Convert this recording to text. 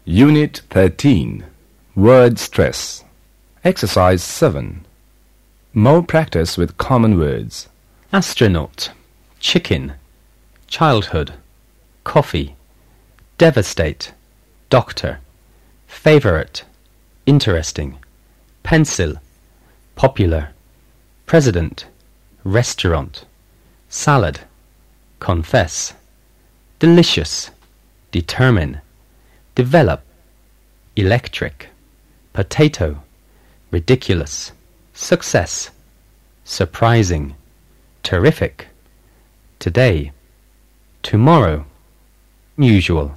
Unit 13. Word stress. Exercise 7. More practice with common words. Astronaut, chicken, childhood, coffee, devastate, doctor, favorite, interesting, pencil, popular, president, restaurant, salad, confess, delicious, determine, develop, electric, potato, ridiculous, success, surprising, terrific, today, tomorrow, usual.